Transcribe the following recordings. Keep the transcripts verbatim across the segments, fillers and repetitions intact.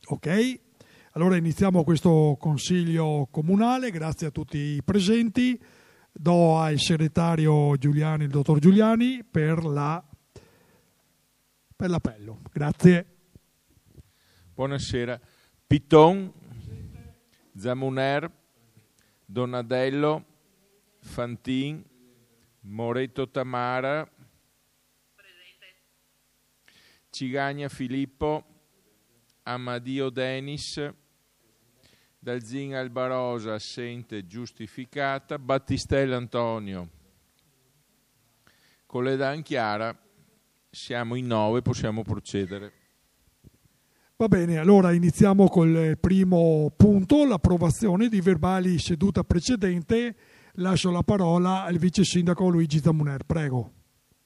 Ok, allora iniziamo questo consiglio comunale, grazie a tutti i presenti. Do al segretario Giuliani, il dottor Giuliani, per, la, per l'appello. Grazie. Buonasera. Piton, Zamuner, Donadello, Fantin, Moretto Tamara, Cigagna Filippo, Amadio Denis, Dalzin Albarosa, assente, giustificata, Battistella Antonio, Coledan Chiara, siamo in nove, possiamo procedere. Va bene, allora iniziamo col primo punto, l'approvazione di verbali seduta precedente. Lascio la parola al vice sindaco Luigi Zamuner, prego.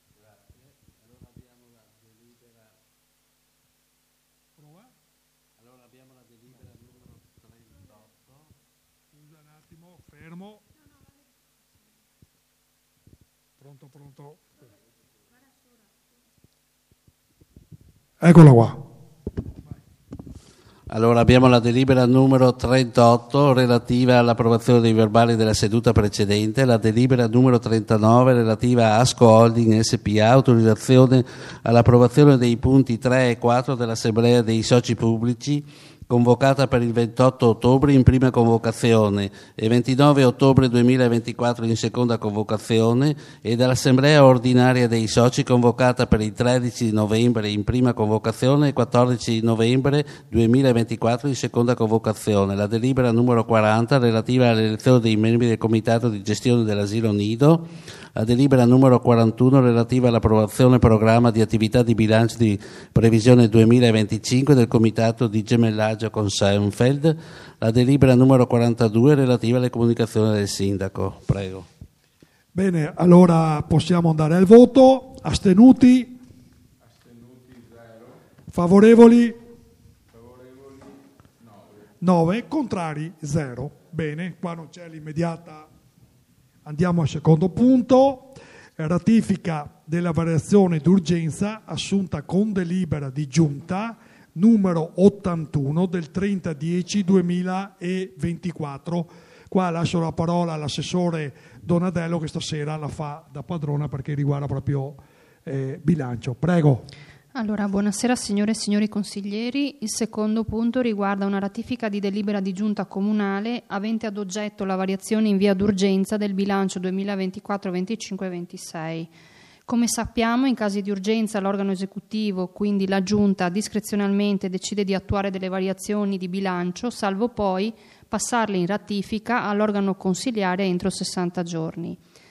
Fermo. Pronto, pronto. Eccola qua. Allora abbiamo la delibera numero trentotto relativa all'approvazione dei verbali della seduta precedente, la delibera numero trentanove relativa a Asco Holding S P A, autorizzazione all'approvazione dei punti tre e quattro dell'Assemblea dei soci pubblici, convocata per il ventotto ottobre in prima convocazione e ventinove ottobre duemilaventiquattro in seconda convocazione, e dall'Assemblea ordinaria dei soci convocata per il tredici novembre in prima convocazione e quattordici novembre duemilaventiquattro in seconda convocazione. La delibera numero quaranta relativa all'elezione dei membri del Comitato di gestione dell'asilo Nido, la delibera numero quarantuno relativa all'approvazione programma di attività di bilancio di previsione duemilaventicinque del Comitato di gemellaggio con Seinfeld, la delibera numero quarantadue relativa alle comunicazioni del sindaco. Prego. Bene, allora possiamo andare al voto. Astenuti? Astenuti zero. Favorevoli? Favorevoli nove. nove. Contrari zero. Bene, qua non c'è l'immediata. Andiamo al secondo punto, ratifica della variazione d'urgenza assunta con delibera di giunta numero ottantuno del trenta dieci duemilaventiquattro. Qua lascio la parola all'assessore Donadello che stasera la fa da padrona perché riguarda proprio eh, bilancio. Prego. Allora, buonasera signore e signori consiglieri. Il secondo punto riguarda una ratifica di delibera di giunta comunale avente ad oggetto la variazione in via d'urgenza del bilancio duemilaventiquattro venticinque ventisei. Come sappiamo, in casi di urgenza l'organo esecutivo, quindi la giunta, discrezionalmente decide di attuare delle variazioni di bilancio, salvo poi passarle in ratifica all'organo consiliare entro sessanta giorni.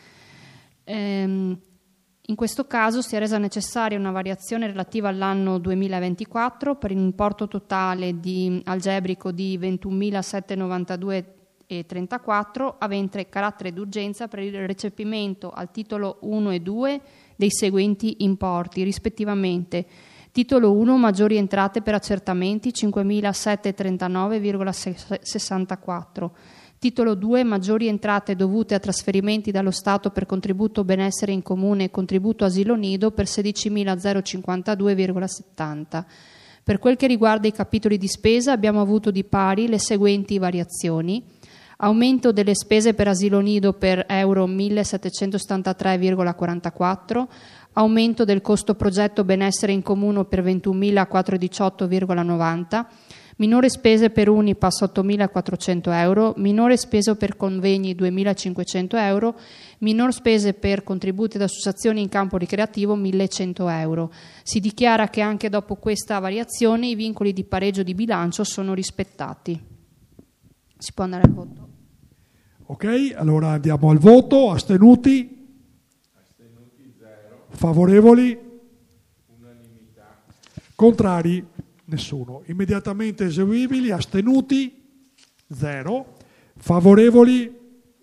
Ehm, In questo caso si è resa necessaria una variazione relativa all'anno duemilaventiquattro per un importo totale di, algebrico di ventunomilasettecentonovantadue virgola trentaquattro, avente carattere d'urgenza per il recepimento al titolo uno e due dei seguenti importi, rispettivamente: titolo uno, maggiori entrate per accertamenti cinquemilasettecentotrentanove virgola sessantaquattro. Titolo due, maggiori entrate dovute a trasferimenti dallo Stato per contributo benessere in comune e contributo asilo nido per sedicimilacinquantadue virgola settanta. Per quel che riguarda i capitoli di spesa abbiamo avuto di pari le seguenti variazioni: aumento delle spese per asilo nido per euro millesettecentosettantatré virgola quarantaquattro, aumento del costo progetto benessere in comune per ventunomilaquattrocentodiciotto virgola novanta, minore spese per Unipass ottomilaquattrocento euro, minore spese per convegni duemilacinquecento euro, minor spese per contributi ad associazioni in campo ricreativo millecento euro. Si dichiara che anche dopo questa variazione i vincoli di pareggio di bilancio sono rispettati. Si può andare al voto. Ok, allora andiamo al voto. Astenuti? Astenuti zero. Favorevoli? Unanimità. Contrari? Nessuno. Immediatamente eseguibili. Astenuti? Zero. Favorevoli?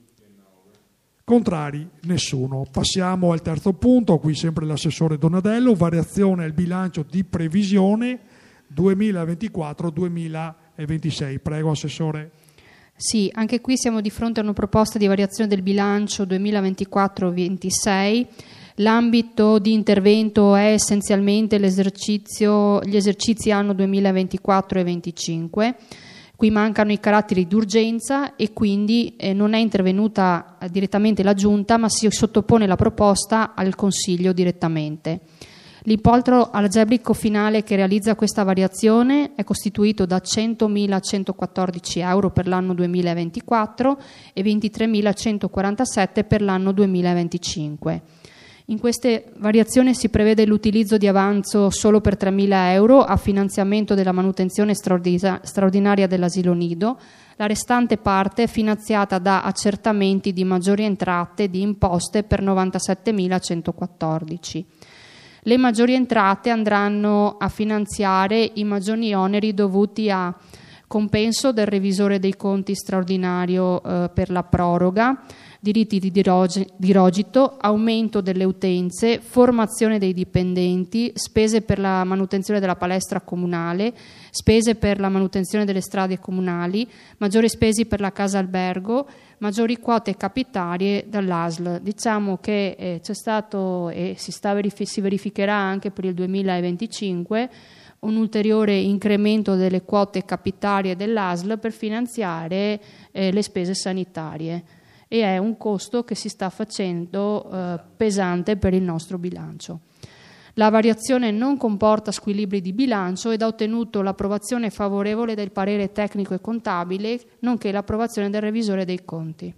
Contrari? Nessuno. Passiamo al terzo punto, qui sempre l'assessore Donadello, variazione al bilancio di previsione duemilaventiquattro duemilaventisei. Prego, assessore. Sì, anche qui siamo di fronte a una proposta di variazione del bilancio duemilaventiquattro ventisei L'ambito di intervento è essenzialmente l'esercizio, gli esercizi anno duemilaventiquattro e venticinque. Qui mancano i caratteri d'urgenza e quindi eh, non è intervenuta direttamente la Giunta, ma si sottopone la proposta al Consiglio direttamente. L'importo algebrico finale che realizza questa variazione è costituito da centomilacentoquattordici euro per l'anno duemilaventiquattro e ventitremilacentoquarantasette per l'anno duemilaventicinque. In queste variazioni si prevede l'utilizzo di avanzo solo per tremila euro a finanziamento della manutenzione straordinaria dell'asilo nido. La restante parte è finanziata da accertamenti di maggiori entrate di imposte per novantasettemilacentoquattordici. Le maggiori entrate andranno a finanziare i maggiori oneri dovuti a compenso del revisore dei conti straordinario eh, per la proroga, diritti di dirogito, aumento delle utenze, formazione dei dipendenti, spese per la manutenzione della palestra comunale, spese per la manutenzione delle strade comunali, maggiori spese per la casa albergo, maggiori quote capitarie dall'A S L. Diciamo che eh, c'è stato e si, sta verifi- si verificherà anche per il duemilaventicinque un ulteriore incremento delle quote capitarie dell'A S L per finanziare eh, le spese sanitarie, e è un costo che si sta facendo eh, pesante per il nostro bilancio. La variazione non comporta squilibri di bilancio ed ha ottenuto l'approvazione favorevole del parere tecnico e contabile, nonché l'approvazione del revisore dei conti.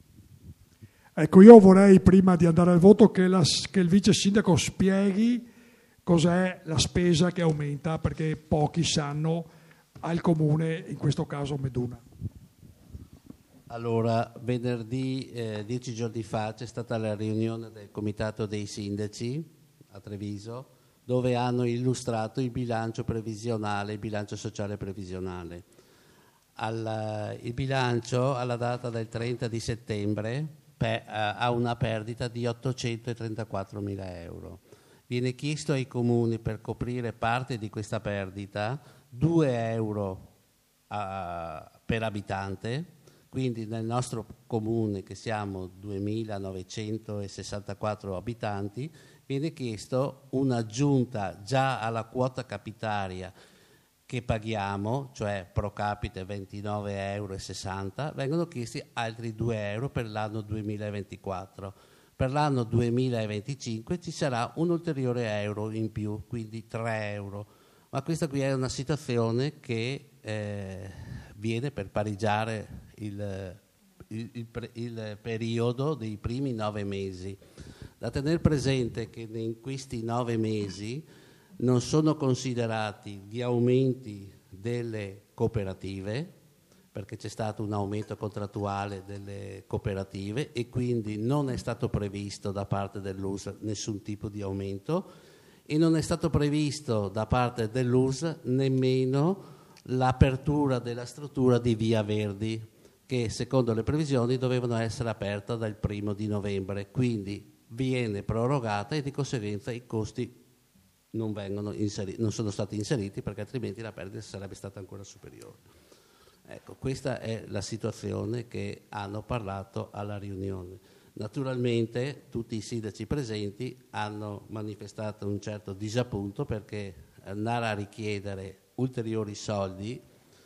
Ecco, io vorrei, prima di andare al voto, che, la, che il vice sindaco spieghi cos'è la spesa che aumenta, perché pochi sanno al comune, in questo caso Meduna. Allora, venerdì, eh, dieci giorni fa, c'è stata la riunione del Comitato dei Sindaci a Treviso, dove hanno illustrato il bilancio previsionale, il bilancio sociale previsionale. Al, il bilancio, alla data del trenta di settembre, pe, ha una perdita di ottocentotrentaquattromila euro. Viene chiesto ai comuni, per coprire parte di questa perdita, due euro a, per abitante. Quindi nel nostro comune, che siamo duemilanovecentosessantaquattro abitanti, viene chiesto un'aggiunta già alla quota capitaria che paghiamo, cioè pro capite ventinove euro e sessanta, vengono chiesti altri due euro per l'anno duemilaventiquattro. Per l'anno duemilaventicinque ci sarà un ulteriore euro in più, quindi tre euro. Ma questa qui è una situazione che eh, viene per pareggiare il, il, il, il periodo dei primi nove mesi. Da tenere presente che in questi nove mesi non sono considerati gli aumenti delle cooperative, perché c'è stato un aumento contrattuale delle cooperative e quindi non è stato previsto da parte dell'U S nessun tipo di aumento, e non è stato previsto da parte dell'U S nemmeno l'apertura della struttura di Via Verdi, che secondo le previsioni dovevano essere aperta dal primo di novembre, quindi viene prorogata e di conseguenza i costi non, vengono inseriti, non sono stati inseriti, perché altrimenti la perdita sarebbe stata ancora superiore. Ecco, questa è la situazione che hanno parlato alla riunione. Naturalmente tutti i sindaci presenti hanno manifestato un certo disappunto, perché andare a richiedere ulteriori soldi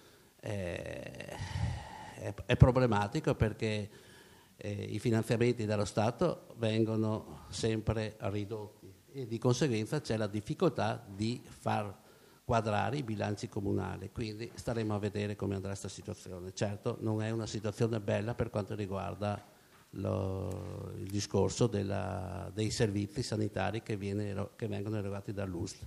eh, è, è problematico, perché eh, i finanziamenti dallo Stato vengono sempre ridotti e di conseguenza c'è la difficoltà di far quadrare i bilanci comunali, quindi staremo a vedere come andrà questa situazione. Certo, non è una situazione bella per quanto riguarda lo, il discorso della, dei servizi sanitari che, viene, che vengono erogati dall'U S L.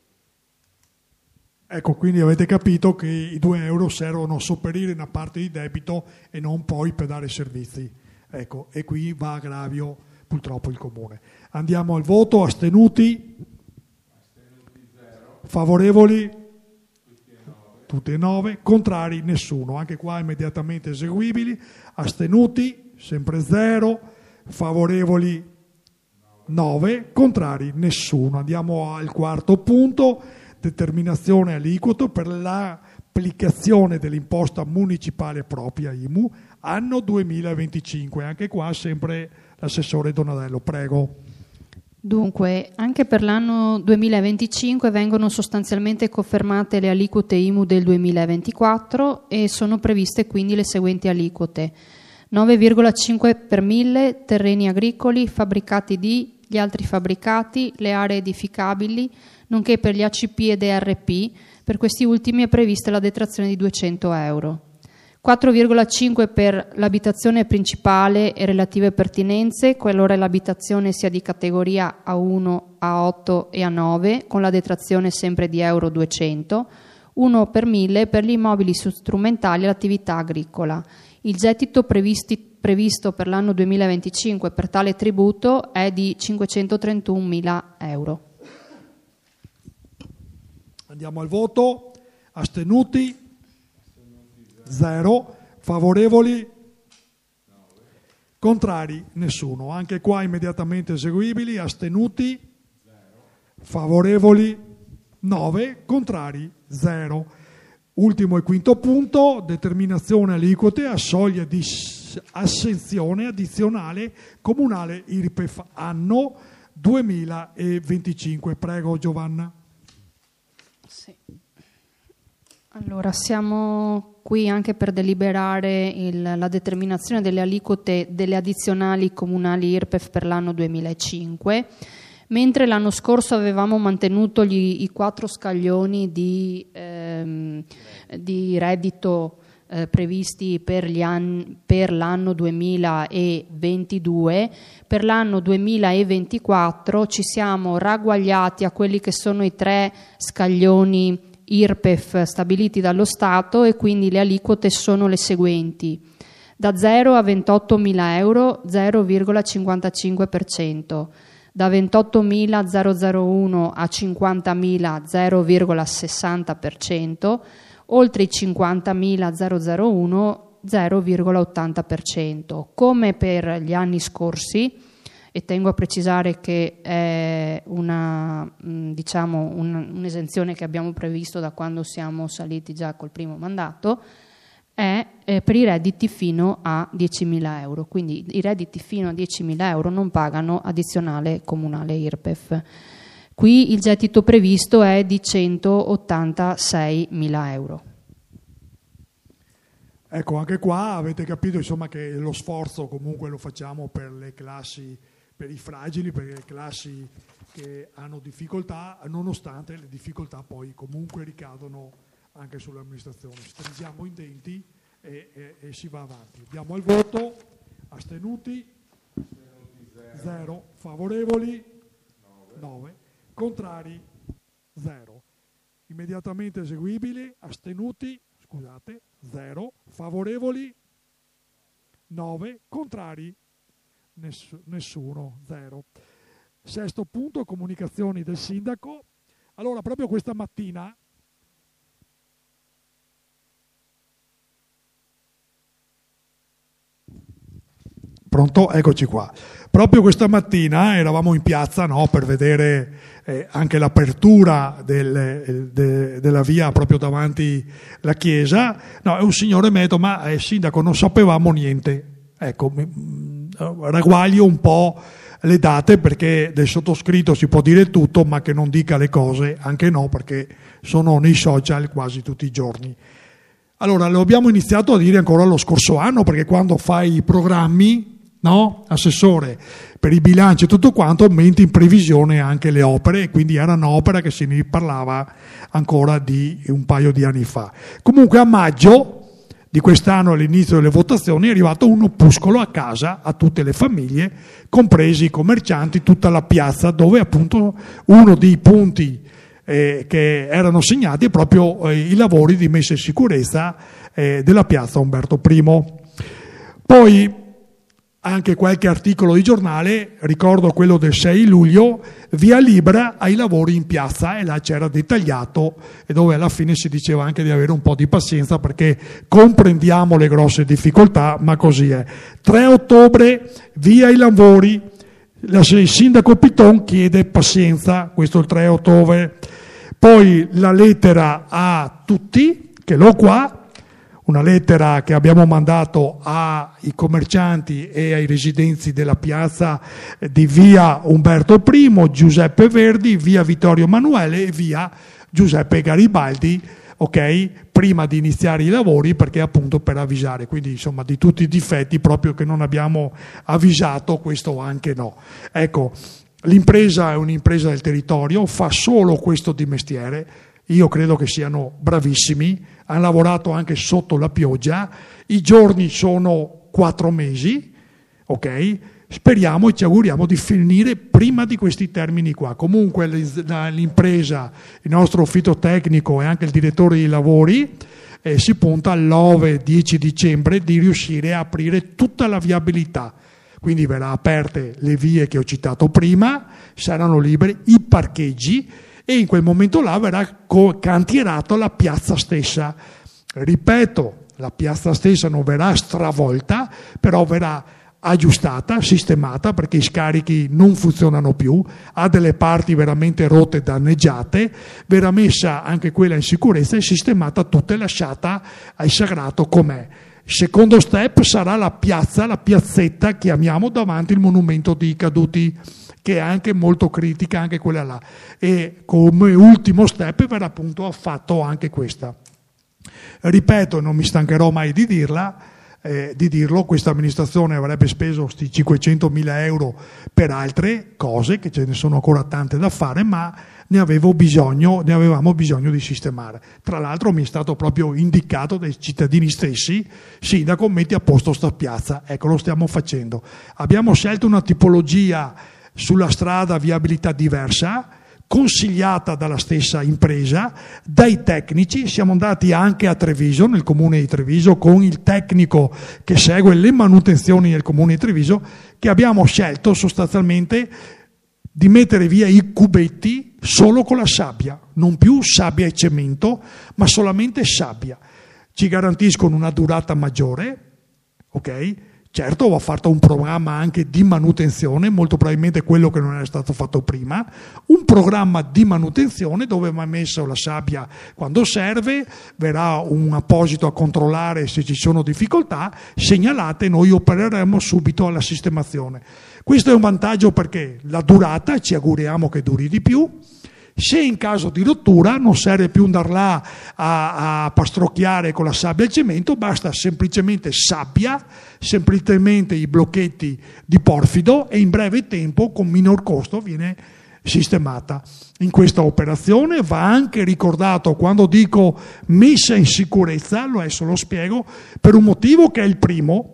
Ecco, quindi avete capito che i due euro servono a sopperire una parte di debito e non poi per dare servizi. Ecco, e qui va a aggravio purtroppo il comune. Andiamo al voto. Astenuti? Astenuti zero. Favorevoli? Tutti e nove. Tutti e nove. Contrari? Nessuno. Anche qua immediatamente eseguibili. Astenuti? Sempre zero. Favorevoli? nove. Contrari? Nessuno. Andiamo al quarto punto. Determinazione aliquoto per l'applicazione dell'imposta municipale propria I M U anno duemilaventicinque. Anche qua sempre l'assessore Donadello, prego. Dunque, anche per l'anno duemilaventicinque vengono sostanzialmente confermate le aliquote I M U del duemilaventiquattro e sono previste quindi le seguenti aliquote: nove virgola cinque per mille terreni agricoli, fabbricati di, gli altri fabbricati, le aree edificabili, nonché per gli A C P ed E R P. Per questi ultimi è prevista la detrazione di duecento euro. quattro virgola cinque per l'abitazione principale e relative pertinenze, qualora l'abitazione sia di categoria A uno, A otto e A nove, con la detrazione sempre di euro duecento, uno per mille per gli immobili strumentali all'attività agricola. Il gettito previsti, previsto per l'anno duemilaventicinque per tale tributo è di cinquecentotrentunomila euro. Andiamo al voto. Astenuti? Zero. Favorevoli? Contrari? Nessuno. Anche qua immediatamente eseguibili. Astenuti? Favorevoli? nove. Contrari? zero. Ultimo e quinto punto: determinazione aliquote a soglia di assenzione addizionale comunale I R P E F anno duemilaventicinque. Prego Giovanna. Sì. Allora, siamo qui anche per deliberare il, la determinazione delle aliquote delle addizionali comunali I R P E F per l'anno duemilacinque. Mentre l'anno scorso avevamo mantenuto gli, i quattro scaglioni di, ehm, di reddito eh, previsti per, gli anni, per l'anno duemilaventidue, per l'anno duemilaventiquattro ci siamo ragguagliati a quelli che sono i tre scaglioni I R P E F stabiliti dallo Stato, e quindi le aliquote sono le seguenti: da zero a ventottomila euro zero virgola cinquantacinque per cento, da ventottomilauno a cinquantamila zero virgola sessanta per cento, oltre i cinquantamila uno zero virgola ottanta per cento. Come per gli anni scorsi, e tengo a precisare che è una, diciamo, un, un'esenzione che abbiamo previsto da quando siamo saliti già col primo mandato, è eh, per i redditi fino a diecimila euro. Quindi i redditi fino a diecimila euro non pagano addizionale comunale I R P E F. Qui il gettito previsto è di centottantaseimila euro. Ecco, anche qua avete capito insomma che lo sforzo comunque lo facciamo per le classi, per i fragili, per le classi che hanno difficoltà, nonostante le difficoltà poi comunque ricadono anche sull'amministrazione. Stringiamo i denti e, e, e si va avanti. Andiamo al voto. Astenuti? Zero. Favorevoli? nove. Contrari? zero. Immediatamente eseguibili. Astenuti? Scusate, zero. Favorevoli? nove. Contrari? Ness- nessuno, zero. Sesto punto, comunicazioni del sindaco. Allora, proprio questa mattina Pronto? Eccoci qua. Proprio questa mattina eravamo in piazza, no, per vedere eh, anche l'apertura del, de, della via proprio davanti alla chiesa. No, e un signore mi ha detto: ma eh, sindaco, non sapevamo niente. Ecco, mi, ragguaglio un po' le date, perché del sottoscritto si può dire tutto, ma che non dica le cose anche no, perché sono nei social quasi tutti i giorni. Allora, lo abbiamo iniziato a dire ancora lo scorso anno, perché quando fai i programmi, no, assessore, per i bilanci e tutto quanto, aumenti in previsione anche le opere, e quindi era un'opera che se ne parlava ancora di un paio di anni fa. Comunque a maggio di quest'anno, all'inizio delle votazioni, è arrivato un opuscolo a casa a tutte le famiglie, compresi i commercianti, tutta la piazza, dove appunto uno dei punti eh, che erano segnati è proprio eh, i lavori di messa in sicurezza eh, della piazza Umberto I. Poi anche qualche articolo di giornale, ricordo quello del sei luglio, via libera ai lavori in piazza, e là c'era dettagliato, e dove alla fine si diceva anche di avere un po' di pazienza, perché comprendiamo le grosse difficoltà, ma così è. tre ottobre, via i lavori, il sindaco Piton chiede pazienza, questo è il tre ottobre. Poi la lettera a tutti, che l'ho qua, una lettera che abbiamo mandato ai commercianti e ai residenti della piazza di via Umberto I, Giuseppe Verdi, via Vittorio Emanuele e via Giuseppe Garibaldi, ok? Prima di iniziare i lavori, perché appunto per avvisare, quindi insomma di tutti i difetti proprio che non abbiamo avvisato, questo anche no. Ecco, l'impresa è un'impresa del territorio, fa solo questo di mestiere. Io credo che siano bravissimi, hanno lavorato anche sotto la pioggia, i giorni sono quattro mesi, ok? Speriamo e ci auguriamo di finire prima di questi termini qua. Comunque l'impresa, il nostro ufficio tecnico e anche il direttore dei lavori eh, si punta al nove dieci dicembre di riuscire a aprire tutta la viabilità. Quindi verrà aperte le vie che ho citato prima, saranno liberi i parcheggi, e in quel momento là verrà cantierato la piazza stessa. Ripeto, la piazza stessa non verrà stravolta, però verrà aggiustata, sistemata, perché i scarichi non funzionano più, ha delle parti veramente rotte, danneggiate, verrà messa anche quella in sicurezza e sistemata tutta e lasciata al sagrato com'è. Il secondo step sarà la piazza, la piazzetta, chiamiamo, davanti il monumento dei caduti, che è anche molto critica, anche quella là. E come ultimo step verrà appunto fatto anche questa. Ripeto, non mi stancherò mai di dirla, eh, di dirlo, questa amministrazione avrebbe speso questi cinquecentomila euro per altre cose, che ce ne sono ancora tante da fare, ma ne avevo bisogno, ne avevamo bisogno di sistemare. Tra l'altro mi è stato proprio indicato dai cittadini stessi: sindaco, metti a posto sta piazza. Ecco, lo stiamo facendo. Abbiamo scelto una tipologia sulla strada viabilità diversa, consigliata dalla stessa impresa, dai tecnici. Siamo andati anche a Treviso, nel comune di Treviso, con il tecnico che segue le manutenzioni del comune di Treviso, che abbiamo scelto sostanzialmente di mettere via i cubetti solo con la sabbia, non più sabbia e cemento, ma solamente sabbia. Ci garantiscono una durata maggiore, ok? Certo, va fatto un programma anche di manutenzione, molto probabilmente quello che non era stato fatto prima, un programma di manutenzione dove va messa la sabbia quando serve, verrà un apposito a controllare se ci sono difficoltà, segnalate e noi opereremo subito alla sistemazione. Questo è un vantaggio perché la durata, ci auguriamo che duri di più. Se in caso di rottura non serve più andare là a, a pastrocchiare con la sabbia e il cemento, basta semplicemente sabbia, semplicemente i blocchetti di porfido e in breve tempo, con minor costo, viene sistemata. In questa operazione va anche ricordato, quando dico messa in sicurezza, lo adesso lo spiego, per un motivo che è il primo: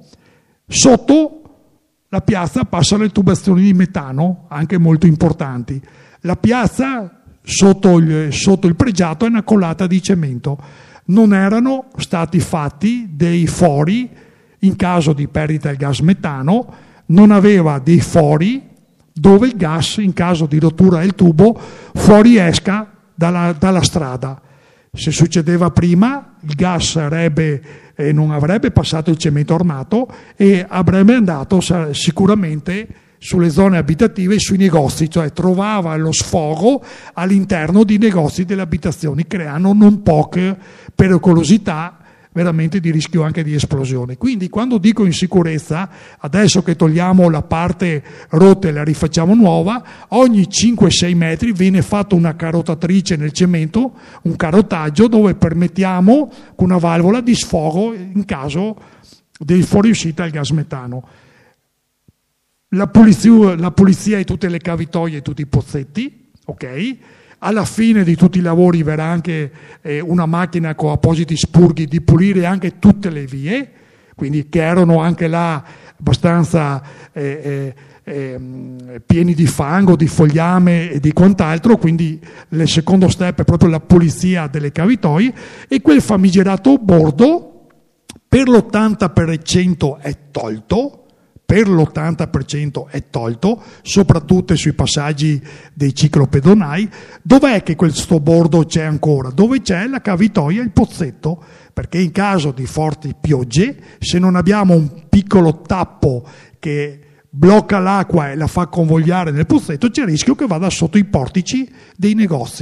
sotto la piazza passano le tubazioni di metano, anche molto importanti. La piazza Sotto il, sotto il pregiato è una collata di cemento. Non erano stati fatti dei fori in caso di perdita del gas metano, non aveva dei fori dove il gas, in caso di rottura del tubo, fuoriesca dalla, dalla strada. Se succedeva prima, il gas sarebbe, eh, non avrebbe passato il cemento armato e avrebbe andato sicuramente sulle zone abitative e sui negozi, cioè trovava lo sfogo all'interno di negozi delle abitazioni, creando non poche pericolosità, veramente di rischio anche di esplosione. Quindi quando dico in sicurezza, adesso che togliamo la parte rotta e la rifacciamo nuova, ogni cinque sei metri viene fatta una carotatrice nel cemento, un carotaggio dove permettiamo con una valvola di sfogo in caso di fuoriuscita del gas metano. La pulizia, la pulizia di tutte le cavitoie e tutti i pozzetti, ok? Alla fine di tutti i lavori verrà anche eh, una macchina con appositi spurghi di pulire anche tutte le vie, quindi che erano anche là abbastanza eh, eh, eh, pieni di fango, di fogliame e di quant'altro, quindi il secondo step è proprio la pulizia delle cavitoie e quel famigerato bordo per l'ottanta per cento è tolto, per l'ottanta per cento è tolto, soprattutto sui passaggi dei ciclopedonali. Dov'è che questo bordo c'è ancora? Dove c'è la cavitoia e il pozzetto, perché in caso di forti piogge, se non abbiamo un piccolo tappo che blocca l'acqua e la fa convogliare nel pozzetto, c'è il rischio che vada sotto i portici dei negozi,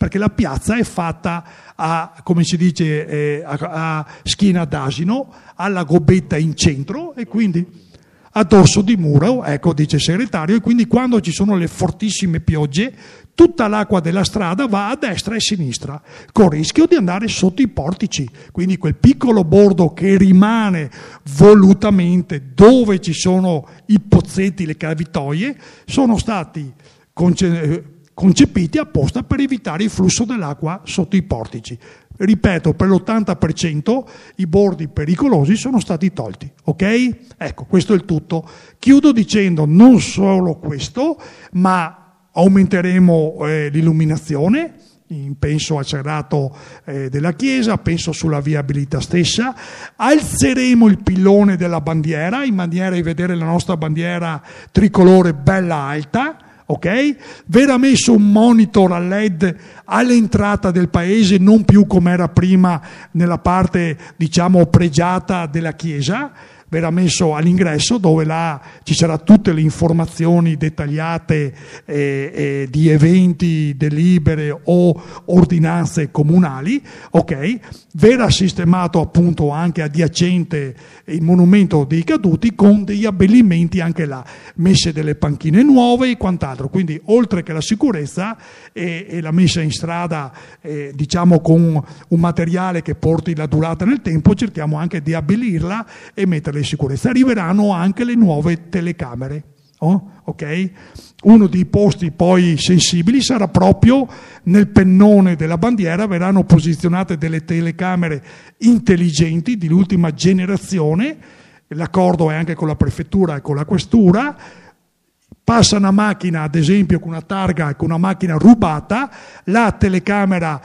perché la piazza è fatta a, come si dice, eh, a, a schiena d'asino, alla gobbetta in centro e quindi a dorso di muro, ecco, dice il segretario, e quindi quando ci sono le fortissime piogge tutta l'acqua della strada va a destra e a sinistra, con il rischio di andare sotto i portici. Quindi quel piccolo bordo che rimane volutamente dove ci sono i pozzetti, le cavitoie, sono stati conce- concepiti apposta per evitare il flusso dell'acqua sotto i portici. Ripeto, per l'ottanta per cento i bordi pericolosi sono stati tolti, ok? Ecco, questo è il tutto. Chiudo dicendo non solo questo, ma aumenteremo eh, l'illuminazione, penso al serrato eh, della chiesa, penso sulla viabilità stessa, alzeremo il pillone della bandiera in maniera di vedere la nostra bandiera tricolore bella alta, ok? Verrà messo un monitor a L E D all'entrata del paese, non più come era prima nella parte, diciamo, pregiata della chiesa, verrà messo all'ingresso dove là ci saranno tutte le informazioni dettagliate eh, eh, di eventi, delibere o ordinanze comunali, ok? Verrà sistemato appunto anche adiacente il monumento dei caduti con degli abbellimenti anche là, messe delle panchine nuove e quant'altro, quindi oltre che la sicurezza e, e la messa in strada eh, diciamo con un materiale che porti la durata nel tempo, cerchiamo anche di abbellirla e metterla in sicurezza. Arriveranno anche le nuove telecamere, oh? Ok? Uno dei posti poi sensibili sarà proprio nel pennone della bandiera, verranno posizionate delle telecamere intelligenti di ultima generazione, l'accordo è anche con la prefettura e con la questura. Passa una macchina, ad esempio con una targa, con una macchina rubata, la telecamera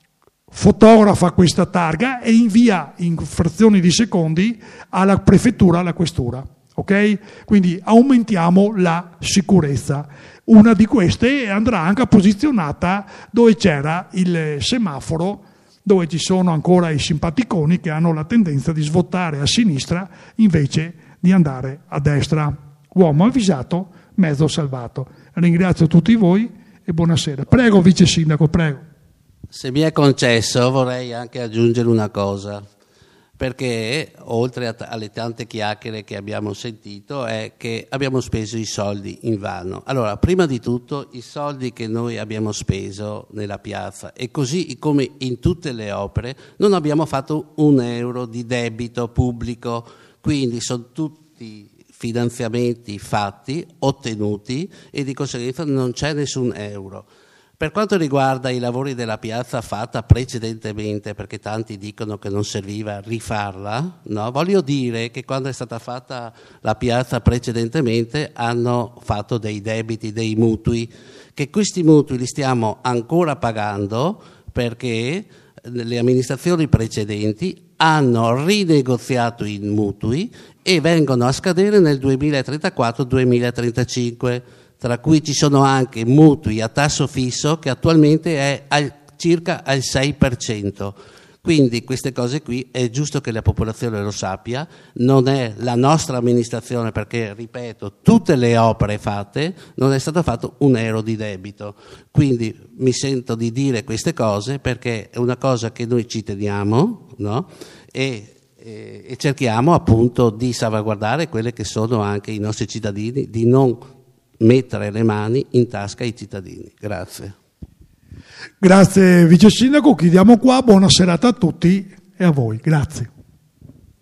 fotografa questa targa e invia in frazioni di secondi alla prefettura, alla questura. Ok? Quindi aumentiamo la sicurezza. Una di queste andrà anche posizionata dove c'era il semaforo, dove ci sono ancora i simpaticoni che hanno la tendenza di svuotare a sinistra invece di andare a destra. Uomo avvisato, mezzo salvato. Ringrazio tutti voi e buonasera. Prego, vice sindaco, prego. Se mi è concesso vorrei anche aggiungere una cosa, perché oltre a, alle tante chiacchiere che abbiamo sentito è che abbiamo speso i soldi invano. Allora, prima di tutto i soldi che noi abbiamo speso nella piazza, e così come in tutte le opere, non abbiamo fatto un euro di debito pubblico, quindi sono tutti finanziamenti fatti, ottenuti, e di conseguenza non c'è nessun euro. Per quanto riguarda i lavori della piazza fatta precedentemente, perché tanti dicono che non serviva rifarla, no? Voglio dire che quando è stata fatta la piazza precedentemente hanno fatto dei debiti, dei mutui, che questi mutui li stiamo ancora pagando perché le amministrazioni precedenti hanno rinegoziato i mutui e vengono a scadere nel duemilatrentaquattro duemilatrentacinque, tra cui ci sono anche mutui a tasso fisso che attualmente è al, circa al sei per cento. Quindi queste cose qui è giusto che la popolazione lo sappia, non è la nostra amministrazione, perché ripeto, tutte le opere fatte non è stato fatto un euro di debito. Quindi mi sento di dire queste cose perché è una cosa che noi ci teniamo, no? e, e, e cerchiamo appunto di salvaguardare quelle che sono anche i nostri cittadini, di non mettere le mani in tasca ai cittadini. Grazie. Grazie vice sindaco, chiudiamo qua, buona serata a tutti e a voi, grazie.